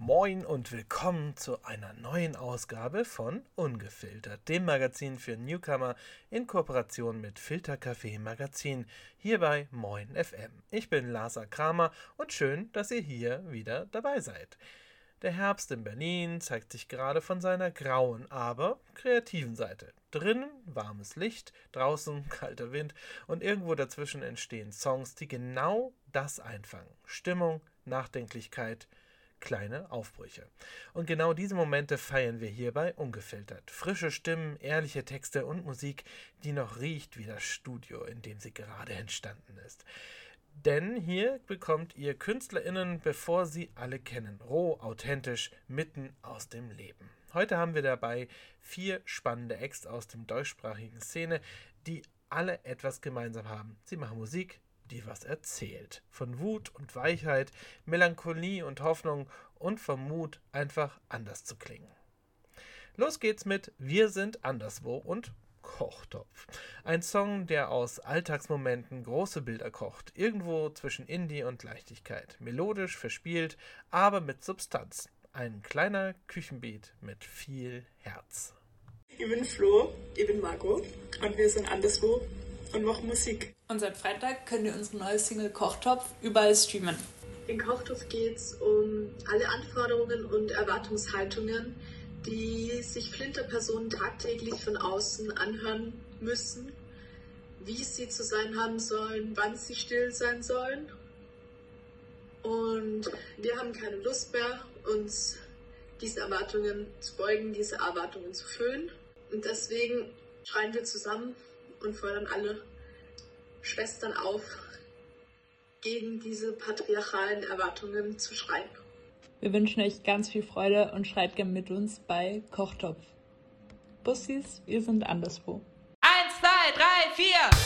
Moin und willkommen zu einer neuen Ausgabe von Ungefiltert, dem Magazin für Newcomer in Kooperation mit Filtercafé Magazin, hier bei Moin FM. Ich bin Lars Kramer und schön, dass ihr hier wieder dabei seid. Der Herbst in Berlin zeigt sich gerade von seiner grauen, aber kreativen Seite. Drinnen warmes Licht, draußen kalter Wind und irgendwo dazwischen entstehen Songs, die genau das einfangen. Stimmung, Nachdenklichkeit, kleine Aufbrüche. Und genau diese Momente feiern wir hierbei ungefiltert. Frische Stimmen, ehrliche Texte und Musik, die noch riecht wie das Studio, in dem sie gerade entstanden ist. Denn hier bekommt ihr KünstlerInnen, bevor sie alle kennen. Roh, authentisch, mitten aus dem Leben. Heute haben wir dabei 4 spannende Acts aus der deutschsprachigen Szene, die alle etwas gemeinsam haben. Sie machen Musik, die was erzählt. Von Wut und Weichheit, Melancholie und Hoffnung und vom Mut, einfach anders zu klingen. Los geht's mit Wir sind anderswo und Kochtopf. Ein Song, der aus Alltagsmomenten große Bilder kocht. Irgendwo zwischen Indie und Leichtigkeit. Melodisch, verspielt, aber mit Substanz. Ein kleiner Küchenbeat mit viel Herz. Ich bin Flo, ich bin Marco und wir sind anderswo und machen Musik. Und seit Freitag könnt ihr unsere neue Single Kochtopf überall streamen. In Kochtopf geht es um alle Anforderungen und Erwartungshaltungen, die sich Flinterpersonen tagtäglich von außen anhören müssen, wie sie zu sein haben sollen, wann sie still sein sollen. Und wir haben keine Lust mehr, uns diese Erwartungen zu beugen, diese Erwartungen zu füllen. Und deswegen schreien wir zusammen und fordern alle Schwestern auf, gegen diese patriarchalen Erwartungen zu schreien. Wir wünschen euch ganz viel Freude und schreit gern mit uns bei Kochtopf. Bussis, wir sind anderswo. 1, 2, 3, 4!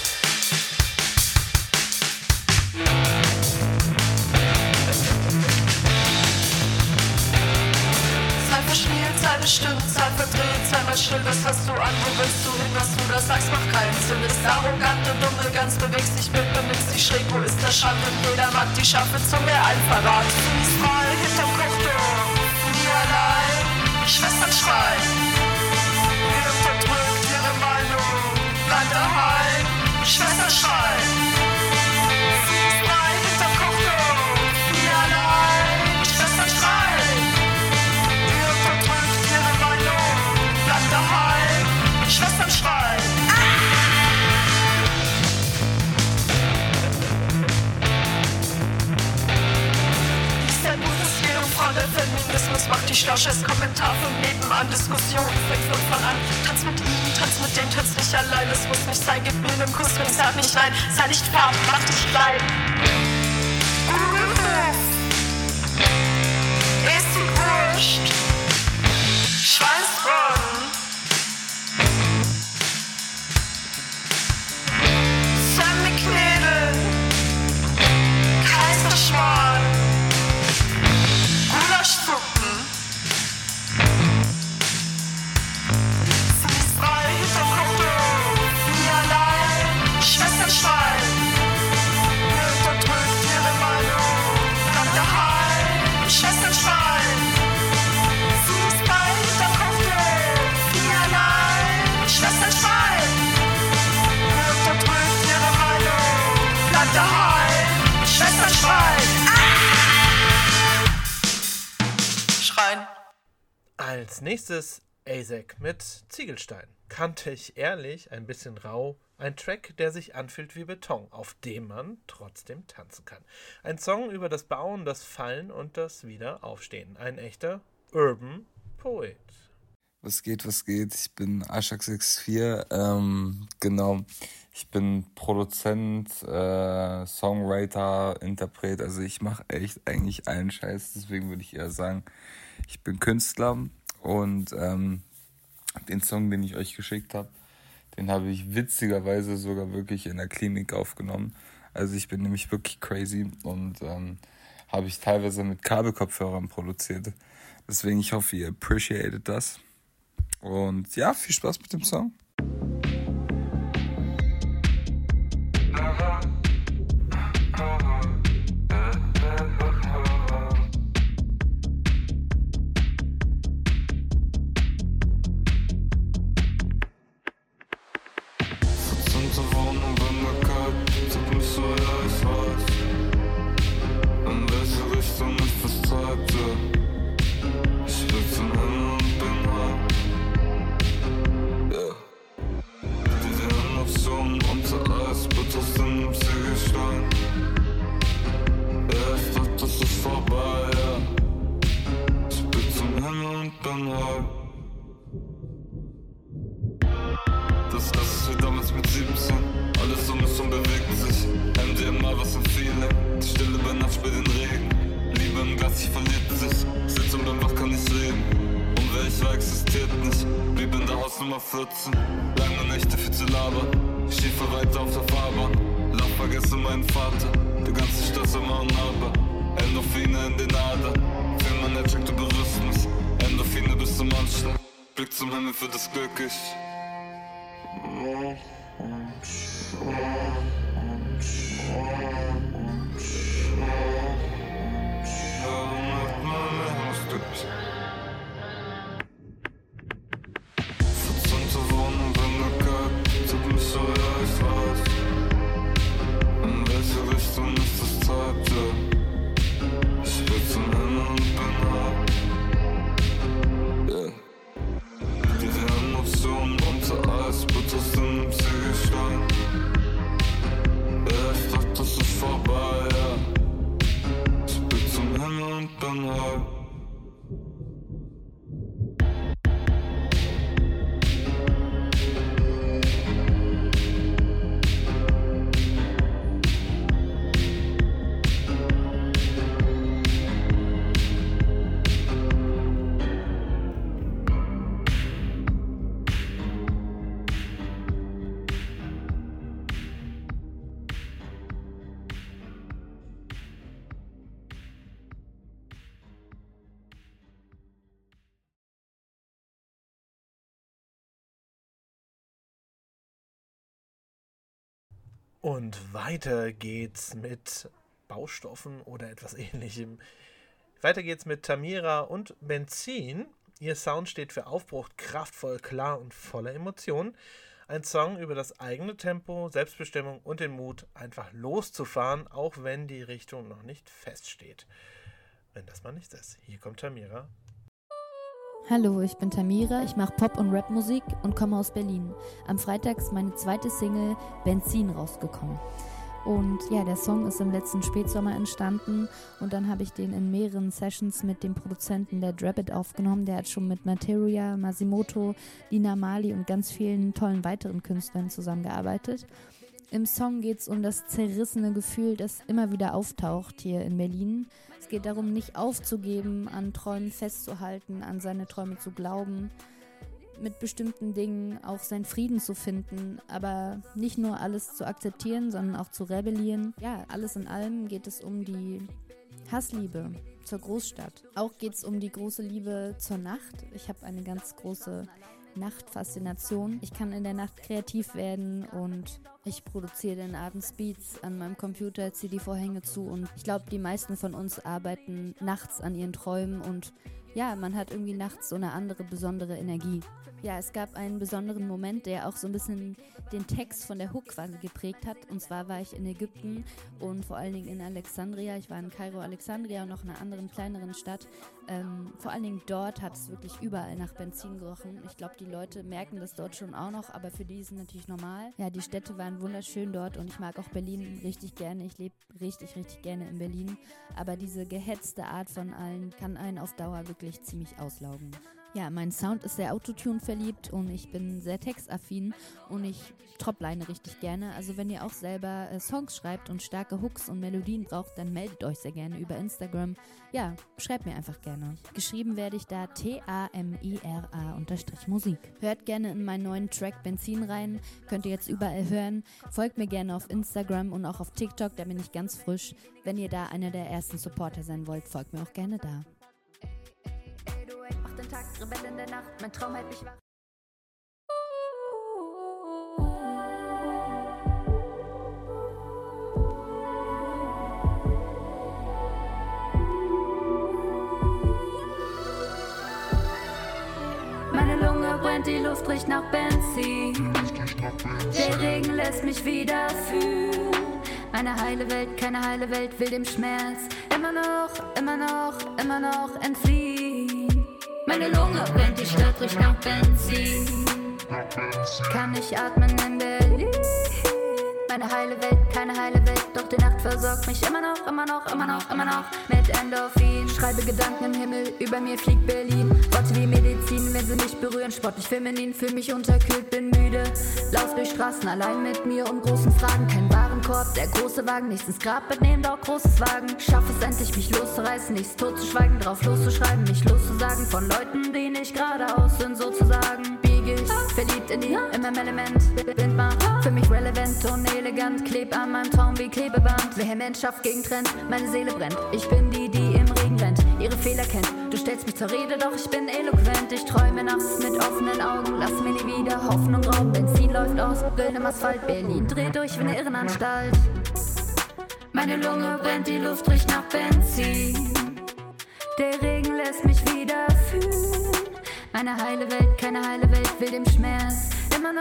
Sei verspielt, sei bestimmt, sei verdreht, sei mal still, was hast du an, wo willst du hin, was du da sagst, macht keinen Sinn. Ist arrogant und dumme, ganz bewegst dich mit, benimmst dich schräg, wo ist der Schand und jeder mag die scharfe Zunge, ein Verrat. Siehst mal hinterm Kochtopf, nie allein, Schwestern schreien. Ihr unterdrückt ihre Meinung, bleib daheim, Schwestern schreien. Siehst mal hinterm Kochtopf, nie allein, Schwestern schreien. Ihr unterdrückt ihre Meinung, bleib daheim, Schwestern schreien. Der Feminismus macht die Schlau-Scheiß Kommentar von nebenan. Diskussion fängt von an. Tanz mit ihm, tanz mit dem, tanz nicht allein. Es muss nicht sein, gib mir einen Kuss, wenn ich sag nicht nein. Sei nicht farb, mach dich klein. Ist die Wurst. Schweißbrunnen. Semmiknädel. Kaiserschmarrn. Gulaschsuppen. Sie ist frei hinterm Kochtopf, nie allein, Schwestern schreien. Ihr unterdrückt ihre Meinung, bleibt daheim, Schwestern schreien. Sie ist frei hinterm Kochtopf, nie allein, Schwestern schreien. Ihr unterdrückt ihre Meinung, bleibt daheim, Schwestern schreien. Als nächstes ASAC mit Ziegelstein. Kantig, ehrlich, ein bisschen rau. Ein Track, der sich anfühlt wie Beton, auf dem man trotzdem tanzen kann. Ein Song über das Bauen, das Fallen und das Wiederaufstehen. Ein echter Urban Poet. Was geht? Ich bin Ashak64. Genau. Ich bin Produzent, Songwriter, Interpret. Also ich mache echt eigentlich allen Scheiß. Deswegen würde ich eher sagen, ich bin Künstler. Und den Song, den ich euch geschickt habe, den habe ich witzigerweise sogar wirklich in der Klinik aufgenommen. Also ich bin nämlich wirklich crazy und habe ich teilweise mit Kabelkopfhörern produziert. Deswegen, ich hoffe, ihr appreciated das. Und ja, viel Spaß mit dem Song. Das ist wie damals mit 17. Alles um mich herum bewegt sich. MDMA, was ein Feeling. Die Stille bei Nacht spielt den Regen. Liebe im Glas, ich verliert sich. Sitz und bin wach, kann nicht reden. Und wer ich war, existiert nicht. Blieb in der Hausnummer 14. Lange Nächte viel zu labern. Ich schiefe weiter auf der Fahrbahn. Lach, vergesse meinen Vater. Die ganze Stadt soll mal ein Aber. Endorphine in den Adern. Fühl mein Netzwerk, du berührst mich. Endorphine bis zum Anschlag. Blick zum Himmel für das Glück, ich. Verzohnte Wohnung, Winterkalt, tut mich so, ja, ich weiß. In welche Richtung ist das Zeit, ja? Ich will zum Himmel und bin hart, yeah. Die Emotionen unter Eis, betust in dem Ziegelstein. Ja, ich dachte, das ist vorbei, ja. Ich bin zum Himmel und bin hart. Und weiter geht's mit Baustoffen oder etwas Ähnlichem. Weiter geht's mit Tamira und Benzin. Ihr Sound steht für Aufbruch, kraftvoll, klar und voller Emotionen. Ein Song über das eigene Tempo, Selbstbestimmung und den Mut, einfach loszufahren, auch wenn die Richtung noch nicht feststeht. Wenn das mal nichts ist. Hier kommt Tamira. Hallo, ich bin Tamira, ich mache Pop- und Rap-Musik und komme aus Berlin. Am Freitag ist meine zweite Single Benzin rausgekommen. Und ja, der Song ist im letzten Spätsommer entstanden und dann habe ich den in mehreren Sessions mit dem Produzenten der Drabbit aufgenommen. Der hat schon mit Materia, Masimoto, Lina Mali und ganz vielen tollen weiteren Künstlern zusammengearbeitet. Im Song geht es um das zerrissene Gefühl, das immer wieder auftaucht hier in Berlin. Es geht darum, nicht aufzugeben, an Träumen festzuhalten, an seine Träume zu glauben, mit bestimmten Dingen auch seinen Frieden zu finden, aber nicht nur alles zu akzeptieren, sondern auch zu rebellieren. Ja, alles in allem geht es um die Hassliebe zur Großstadt. Auch geht es um die große Liebe zur Nacht. Ich habe eine ganz große Nachtfaszination. Ich kann in der Nacht kreativ werden und ich produziere dann abends Beats an meinem Computer, ziehe die Vorhänge zu und ich glaube, die meisten von uns arbeiten nachts an ihren Träumen und ja, man hat irgendwie nachts so eine andere besondere Energie. Ja, es gab einen besonderen Moment, der auch so ein bisschen den Text von der Hook quasi geprägt hat. Und zwar war ich in Ägypten und vor allen Dingen in Alexandria. Ich war in Kairo, Alexandria und noch in einer anderen, kleineren Stadt. Vor allen Dingen dort hat es wirklich überall nach Benzin gerochen. Ich glaube, die Leute merken das dort schon auch noch, aber für die ist es natürlich normal. Ja, die Städte waren wunderschön dort und ich mag auch Berlin richtig gerne. Ich lebe richtig, richtig gerne in Berlin. Aber diese gehetzte Art von allen kann einen auf Dauer wirklich ziemlich auslaugen. Ja, mein Sound ist sehr Autotune verliebt und ich bin sehr textaffin und ich tropline richtig gerne. Also wenn ihr auch selber Songs schreibt und starke Hooks und Melodien braucht, dann meldet euch sehr gerne über Instagram. Ja, schreibt mir einfach gerne. Geschrieben werde ich da TAMIRA_Musik. Hört gerne in meinen neuen Track Benzin rein, könnt ihr jetzt überall hören. Folgt mir gerne auf Instagram und auch auf TikTok, da bin ich ganz frisch. Wenn ihr da einer der ersten Supporter sein wollt, folgt mir auch gerne da. Tag, Rebell in der Nacht, mein Traum hält mich wach. Meine Lunge brennt, die Luft riecht nach Benzin. Der Regen lässt mich wieder fühlen. Eine heile Welt, keine heile Welt will dem Schmerz immer noch entfliehen. Meine Lunge brennt, die Stadt riecht nach Benzin. Kann nicht atmen in Berlin. Meine heile Welt, keine heile Welt, doch die Nacht versorgt mich immer noch mit Endorphin. Schreibe Gedanken im Himmel, über mir fliegt Berlin. Worte wie Medizin, wenn sie mich berühren, sportlich feminin, fühl mich unterkühlt, bin müde. Lauf durch Straßen allein mit mir um großen Fragen, kein Warenkorb, der große Wagen, nichts ins Grab mitnehmen, doch großes Wagen. Schaff es endlich, mich loszureißen, nichts tot zu schweigen, drauf loszuschreiben, mich loszusagen von Leuten, die nicht geradeaus sind, sozusagen. Biege ich, verliebt in die, in meinem Element, Wind macht für mich relevant und elegant, kleb an meinem Traum wie Klebeband. Vehement schafft gegen Trend, meine Seele brennt, ich bin die, die im Regen rennt, ihre Fehler kennt. Du stellst mich zur Rede, doch ich bin eloquent. Ich träume nachts mit offenen Augen, lass mir nie wieder Hoffnung rauben. Benzin läuft aus, Grillen im Asphalt, Berlin dreht durch wie eine Irrenanstalt. Meine Lunge brennt, die Luft riecht nach Benzin. Der Regen lässt mich wieder fühlen. Meine heile Welt, keine heile Welt, will dem Schmerz immer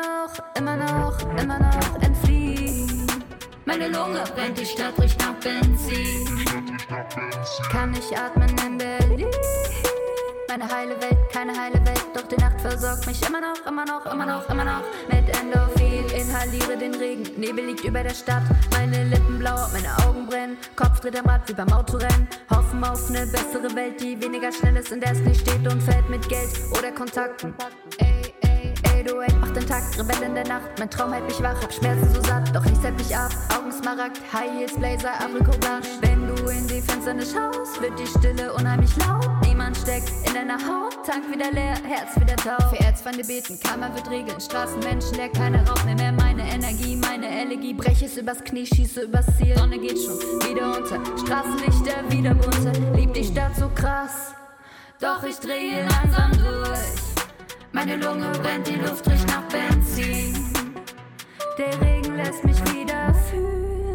noch entfliehen. Meine Lunge brennt, die Stadt riecht nach Benzin. Kann ich atmen in Berlin? Meine heile Welt, keine heile Welt, doch die Nacht versorgt mich immer noch mit Endorphin. Inhaliere den Regen, Nebel liegt über der Stadt. Meine Lippen blau, meine Augen brennen, Kopf dreht am Rad wie beim Autorennen. Hoffen auf eine bessere Welt, die weniger schnell ist, in der es nicht steht und fällt mit Geld oder Kontakten. 808 macht den Takt, Rebell in der Nacht. Mein Traum hält mich wach, hab Schmerzen so satt, doch nichts hält mich ab. Augen Smaragd, High Heels, Blazer, Aprikot Blush. Wenn du in die Fenster nicht schaust, wird die Stille unheimlich laut. Niemand steckt in deiner Haut, Tank wieder leer, Herz wieder taub. Für Erzfeinde beten, Karma wird regeln, Straßenmenschen, leer, keiner raubt mehr meine Energie, meine Elegie. Brech es übers Knie, schieße übers Ziel, Sonne geht schon wieder unter, Straßenlichter wieder bunter. Lieb die Stadt so krass, doch ich drehe langsam durch. Meine Lunge brennt, die Luft riecht nach Benzin. Der Regen lässt mich wieder fühlen.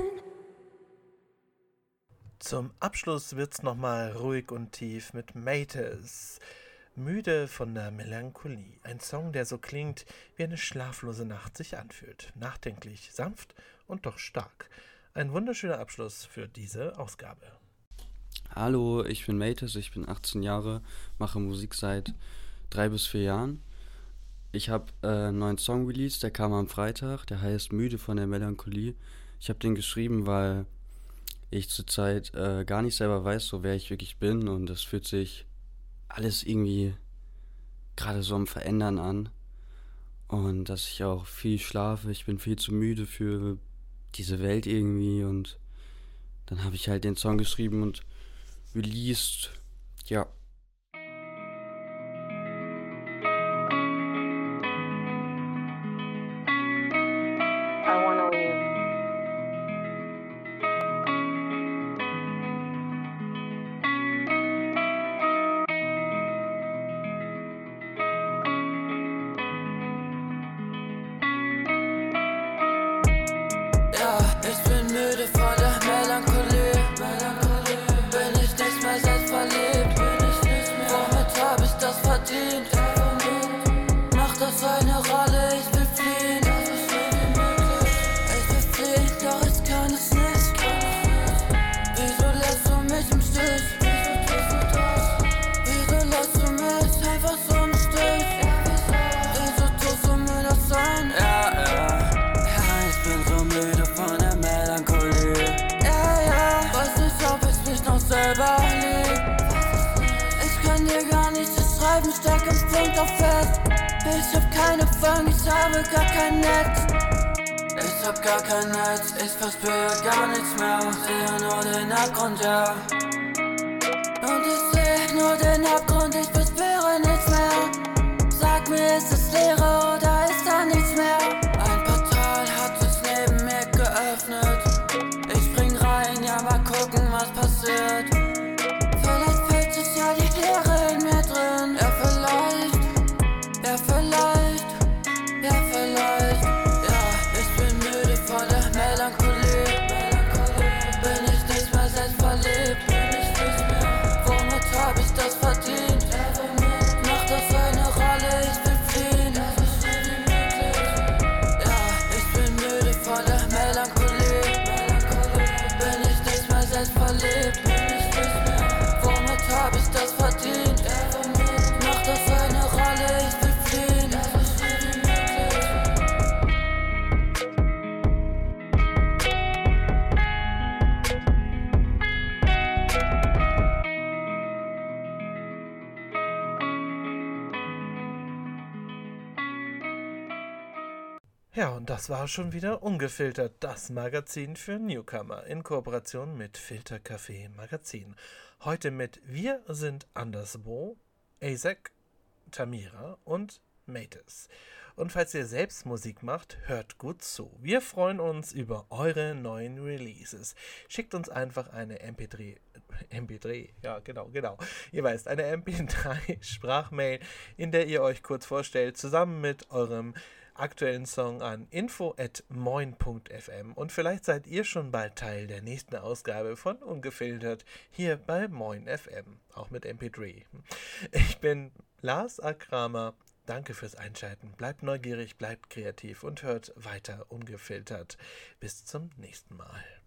Zum Abschluss wird's nochmal ruhig und tief mit Mates. Müde von der Melancholie. Ein Song, der so klingt, wie eine schlaflose Nacht sich anfühlt. Nachdenklich, sanft und doch stark. Ein wunderschöner Abschluss für diese Ausgabe. Hallo, ich bin Mates, ich bin 18 Jahre, mache Musik seit 3 bis 4 Jahren. Ich habe einen neuen Song released, der kam am Freitag, der heißt Müde von der Melancholie. Ich habe den geschrieben, weil ich zurzeit gar nicht selber weiß, so wer ich wirklich bin, und es fühlt sich alles irgendwie gerade so am Verändern an und dass ich auch viel schlafe. Ich bin viel zu müde für diese Welt irgendwie, und dann habe ich halt den Song geschrieben und released, ja. Ich hab keine Fang, ich habe gar kein Netz. Ich hab gar kein Netz, ich verspüre gar nichts mehr. Sehe nur den Abgrund, ja. Und ich seh nur den Abgrund, ich verspüre nichts mehr. Sag mir, ist es Leere oder ist da nichts mehr? Ein Portal hat sich neben mir geöffnet. Ich spring rein, ja, mal gucken, was passiert. Vielleicht fühlt sich ja die Leere in mir drin. Ja, vielleicht. Ja, ich bin müde von der Melancholie. Bin ich nicht mehr selbst verliebt? Womit hab ich das verdient? Ja, und das war schon wieder Ungefiltert, das Magazin für Newcomer in Kooperation mit Filtercafé Magazin. Heute mit Wir sind anderswo, Asek, Tamira und Mates. Und falls ihr selbst Musik macht, hört gut zu. Wir freuen uns über eure neuen Releases. Schickt uns einfach eine MP3, ja genau, ihr weißt, eine MP3-Sprachmail, in der ihr euch kurz vorstellt, zusammen mit eurem aktuellen Song an info@moin.fm und vielleicht seid ihr schon bald Teil der nächsten Ausgabe von Ungefiltert hier bei Moin FM, auch mit MP3. Ich bin Lars A. Kramer. Danke fürs Einschalten. Bleibt neugierig, bleibt kreativ und hört weiter Ungefiltert. Bis zum nächsten Mal.